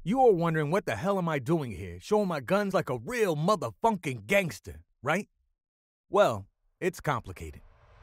You are wondering what the hell am I doing here, showing my guns like a real motherfucking gangster, right? Well, it's complicated.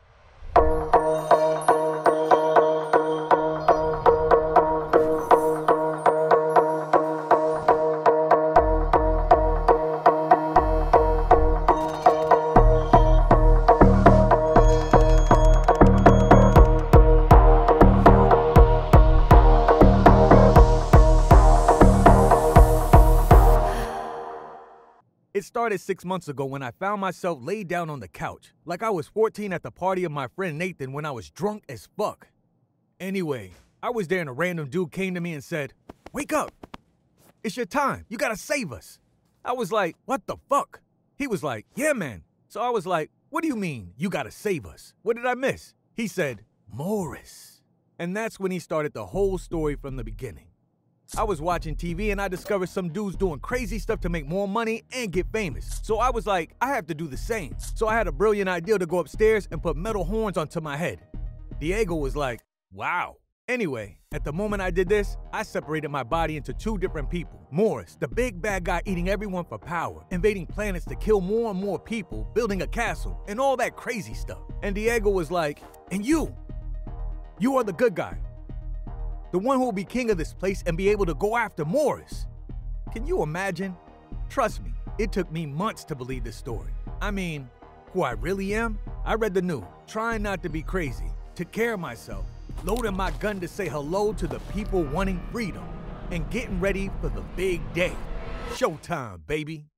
It started 6 months ago when I found myself laid down on the couch, like I was 14 at the party of my friend Nathan when I was drunk as fuck. Anyway, I was there and a random dude came to me and said, "Wake up! It's your time, you gotta save us." I was like, "What the fuck?" He was like, "Yeah, man." So I was like, "What do you mean, you gotta save us? What did I miss?" He said, "Morris." And that's when he started the whole story from the beginning. I was watching TV and I discovered some dudes doing crazy stuff to make more money and get famous. So I was like, I have to do the same. So I had a brilliant idea to go upstairs and put metal horns onto my head. Diego was like, "Wow." Anyway, at the moment I did this, I separated my body into two different people. Morris, the big bad guy eating everyone for power, invading planets to kill more and more people, building a castle, and all that crazy stuff. And Diego was like, "And you are the good guy. The one who will be king of this place and be able to go after Morris." Can you imagine? Trust me, it took me months to believe this story. I mean, who I really am? I read the news, trying not to be crazy, took care of myself, loading my gun to say hello to the people wanting freedom, and getting ready for the big day. Showtime, baby.